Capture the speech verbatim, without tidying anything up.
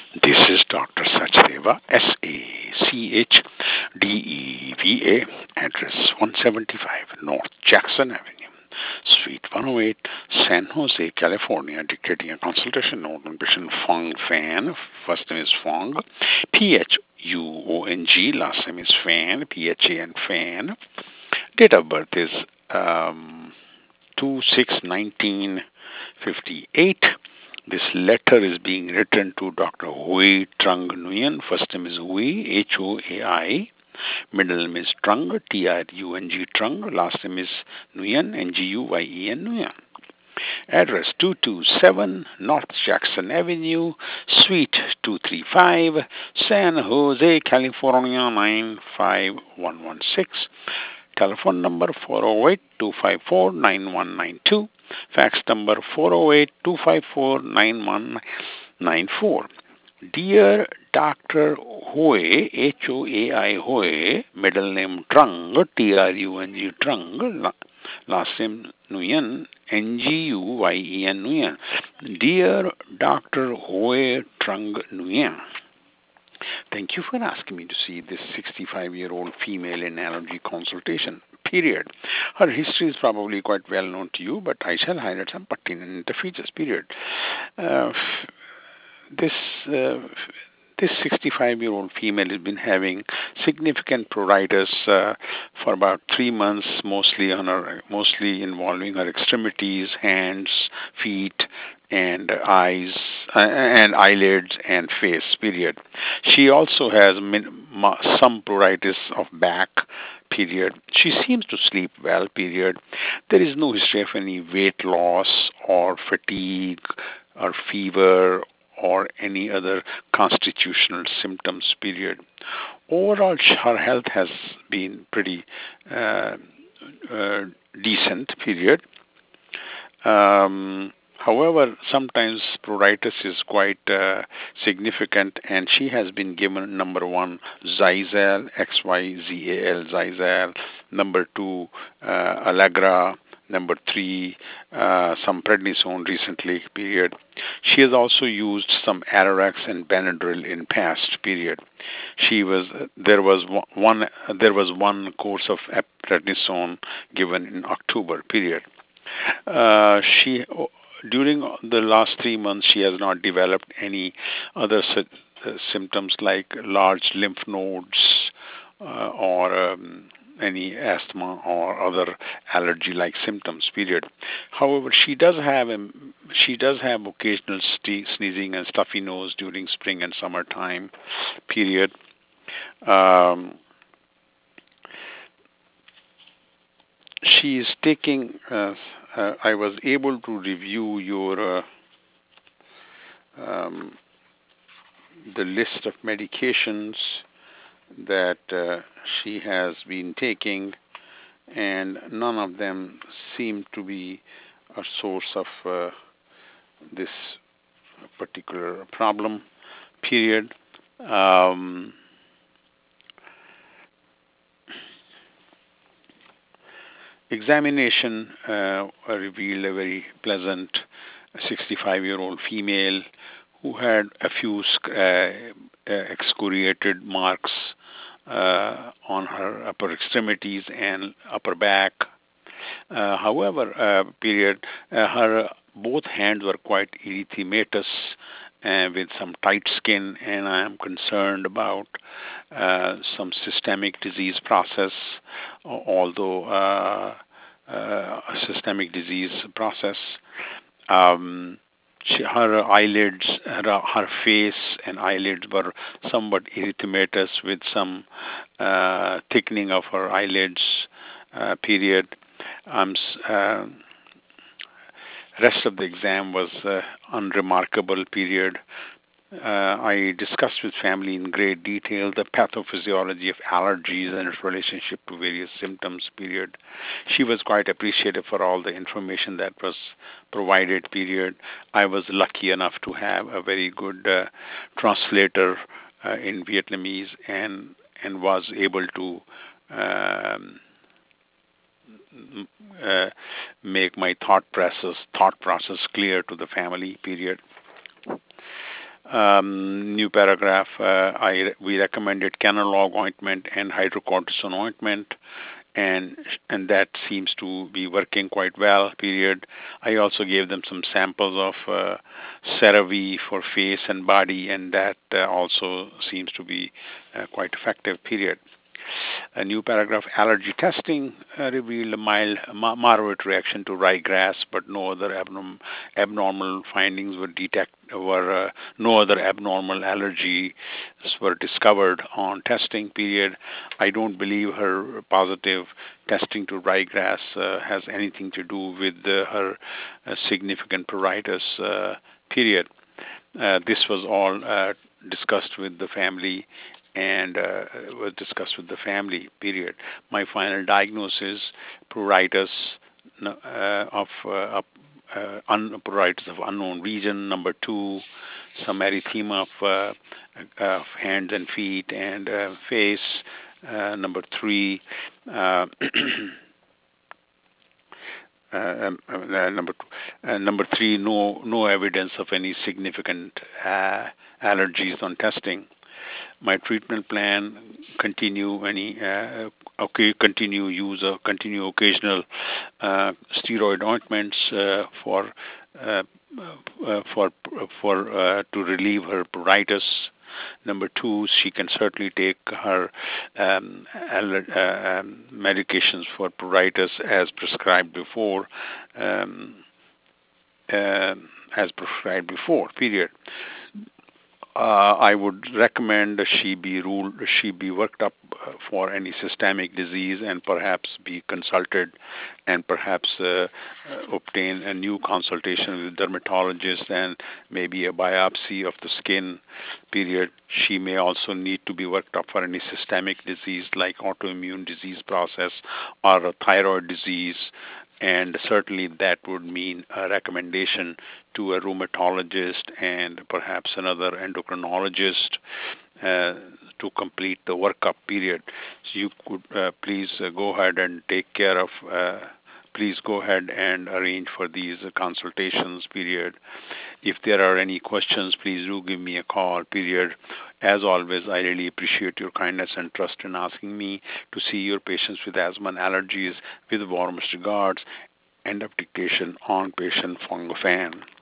This is Doctor Sachdeva, S A C H D E V A, address one seventy-five North Jackson Avenue, Suite one oh eight, San Jose, California, dictating a consultation note on patient Fong Fan. First name is Fong, P H U O N G, last name is Fan, P H A N Fan. Date of birth is um, two six nineteen fifty-eight. This letter is being written to Doctor Hui Trung Nguyen. First name is Hui, H O A I. Middle name is Trung, T R U N G Trung. Last name is Nguyen, N G U Y E N Nguyen. Address two two seven North Jackson Avenue, Suite two thirty-five, San Jose, California nine five one one six. Telephone number four oh eight, two five four, nine one nine two. Fax number four oh eight, two five four, nine one nine four. Dear Doctor Hoy, H O A I Hoy, middle name Trung, T R U N G Trung, last name Nguyen, N G U Y E N Nguyen. Dear Doctor Hoy Trung Nguyen, thank you for asking me to see this sixty-five-year-old female in allergy consultation. Period. Her history is probably quite well known to you, but I shall highlight some pertinent features. Period. Uh, this uh, this sixty-five-year-old female has been having significant pruritus uh, for about three months, mostly on her, mostly involving her extremities, hands, feet, and eyes, uh, and eyelids and face. Period. She also has min- some pruritus of back. Period. She seems to sleep well. Period. There is no history of any weight loss or fatigue or fever or any other constitutional symptoms. Period. Overall, her health has been pretty uh, uh, decent. Period. Um, However, sometimes pruritus is quite uh, significant, and she has been given number one Xyzal, X Y Z A L, Xyzal, number two uh, Allegra, number three uh, some prednisone recently. Period. She has also used some Atarax and Benadryl in past. Period. She was there was one there was one course of prednisone given in October. Period. Uh, she during the last three months she has not developed any other sy- uh, symptoms like large lymph nodes uh, or um, any asthma or other allergy-like symptoms. Period. However, she does have um, she does have occasional ste- sneezing and stuffy nose during spring and summertime. Period. Um, she is taking. Uh, uh, I was able to review your uh, um, the list of medications that uh, she has been taking, and none of them seem to be a source of uh, this particular problem. Period. Um, Examination uh, revealed a very pleasant sixty-five-year-old female who had a few sc- uh, uh, excoriated marks uh, on her upper extremities and upper back. Uh, however, uh, period, uh, her both hands were quite erythematous uh, with some tight skin, and I am concerned about uh, some systemic disease process, al- although uh, uh, a systemic disease process. Um, she, her eyelids, her, her face and eyelids were somewhat erythematous with some uh, thickening of her eyelids. Uh, period. Um, uh, Rest of the exam was uh, unremarkable. Period. Uh, I discussed with family in great detail the pathophysiology of allergies and its relationship to various symptoms. Period. She was quite appreciative for all the information that was provided. Period. I was lucky enough to have a very good uh, translator uh, in Vietnamese and and was able to um, uh, make my thought process thought process clear to the family. Period. Um, new paragraph. Uh, I we recommended Canolog ointment and hydrocortisone ointment, and and that seems to be working quite well. Period. I also gave them some samples of uh, CeraVe for face and body, and that uh, also seems to be uh, quite effective. Period. A new paragraph, allergy testing uh, revealed a mild, ma- moderate reaction to ryegrass, but no other abnorm- abnormal findings were detected. Were uh, no other abnormal allergies were discovered on testing period. I don't believe her positive testing to ryegrass uh, has anything to do with uh, her uh, significant pruritus uh, period. Uh, this was all uh, discussed with the family and uh, was discussed with the family, period. My final diagnosis, pruritus uh, of uh, uh, un- pruritus of unknown region. Number two, some erythema of, uh, of hands and feet and uh, face. Uh, number three, uh, Uh, um, uh, number two, uh, number three, no no evidence of any significant uh, allergies on testing. My treatment plan: continue any uh, okay, continue use of continue occasional uh, steroid ointments uh, for uh, uh, for for uh, to relieve her pruritus. Number two, she can certainly take her um, aller- uh, um, medications for pruritus as prescribed before, um, uh, as prescribed before. Period. Uh, I would recommend she be ruled, she be worked up uh, for any systemic disease and perhaps be consulted and perhaps uh, uh, obtain a new consultation with dermatologist and maybe a biopsy of the skin. Period. She may also need to be worked up for any systemic disease like autoimmune disease process or a thyroid disease, and certainly that would mean a recommendation to a rheumatologist and perhaps another endocrinologist uh, to complete the workup period. So you could uh, please uh, go ahead and take care of, uh, please go ahead and arrange for these uh, consultations period. If there are any questions, please do give me a call period. As always, I really appreciate your kindness and trust in asking me to see your patients with asthma and allergies. With warmest regards, end of dictation on patient Fongafan.